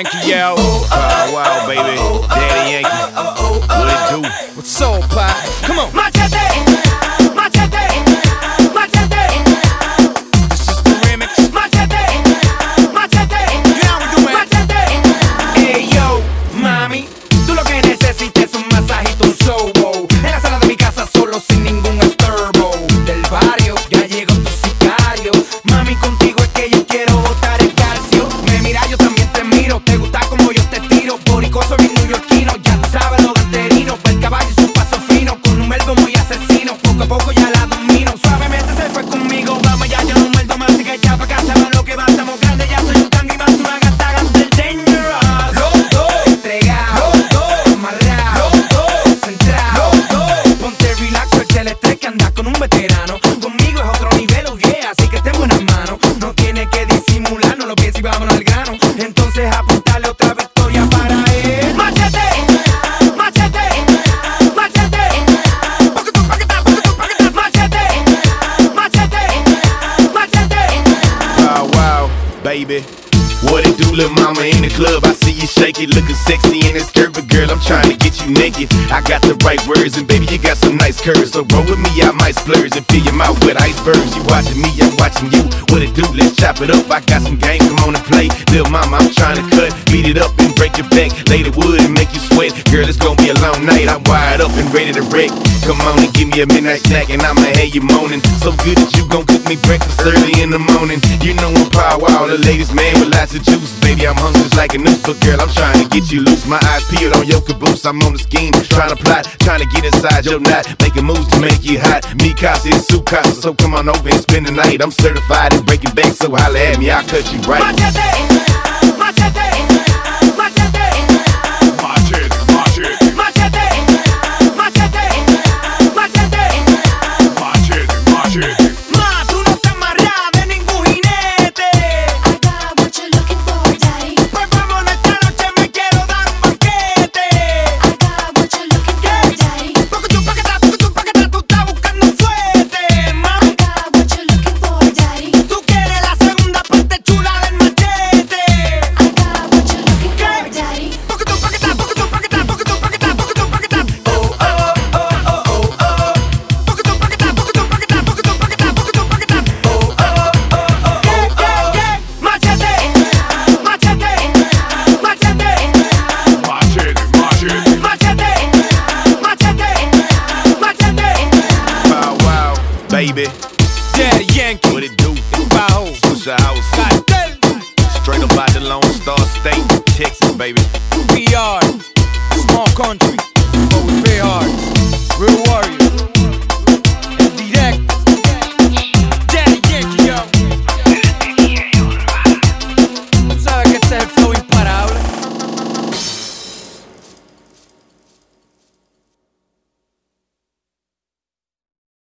Yankee, yo. Wow, baby. Daddy Yankee. What it do? What's up, pie? Come on. Machete, machete, machete. This is the remix. Machete, machete. You know how we do, man. Machete. Hey, yo, mami. Tú lo que necesitas es un masajito, un sobo. En la sala de mi casa solo sin ningún estorbo. Del barrio ya llegó tu sicario. Mami, contigo es que yo quiero botar el calcio. Me mira, yo también te miro. Te gusta como yo te tiro. Boricoso bien neoyorquino. Ya tú sabes lo gaterino. El caballo es un paso fino. Con un verbo muy asesino. Poco a poco ya la domino. Suavemente se fue conmigo. Vamos ya, yo no muerdo más. Así que ya pa' casa va lo que va. Estamos grandes, ya soy un tangue más. Una gata, gata del dangerous. Los dos entregados. Los dos amarrados. Los dos centrados. Los dos. Ponte relax, suelta el estrés que anda con un veterano. Conmigo es otro nivel, oh yeah. Así que esté en buenas manos. No tiene que disimular, no lo pienses y vámonos al grano. Entonces apuntarle otra victoria para él. Machete, machete, machete. Poquito, paqueta, machete, machete, machete. Wow, baby. What it do, little mama in the club? I see you shake it, looking sexy in that skirt, but girl, I'm trying to get you naked. I got the right words, and baby, you got some nice curves. So roll with me, I might splurge and fill your mouth with icebergs. You watching me, I'm watching you. What it do? Let's chop it up. I got some game, come on and play. Little mama, I'm trying to cut, beat it up and break your back. Lay the wood and make you sweat. Girl, it's gonna be a long night. I'm wired up and ready to wreck. Come on and give me a midnight snack, and I'ma have you moaning. So good that you gon' cook me breakfast early in the morning. You know I'm power, all the ladies, man, with lots of juice. Baby, I'm hungry just like a noose, but girl, I'm trying to get you loose. My eyes peeled on your caboose. I'm on the scheme, trying to plot, trying to get inside your knot, making moves to make you hot. Me, Casa, and Sue Casa, so come on over and spend the night. I'm certified in breaking banks, so holla at me, I'll cut you right. Machete, machete, machete. Machete, machete, Machete, machete, machete. machete, machete. Ma, tú no estás amarrada de ningún jinete. I got what you're looking for, daddy. Pues vámonos esta noche, me quiero dar un banquete. I got what you're looking for, daddy. Porque tú paqueta, tú estás buscando un fuerte, ma. I got what you're looking for, daddy. Tú quieres la segunda parte chula del machete. I got what you're looking for, daddy. Porque tú paqueta. Oh, oh, oh, oh, oh, oh. Porque tú paqueta. Oh, oh, oh, oh, oh, oh. Machete, machete, machete. Machete, machete. Machete, machete. Wow, baby. Daddy Yankee, What it do? Bajo, Push the house. Cartel, Straight up out the Lone Star State, Texas, baby. PR, small country, but we play hard, real warriors.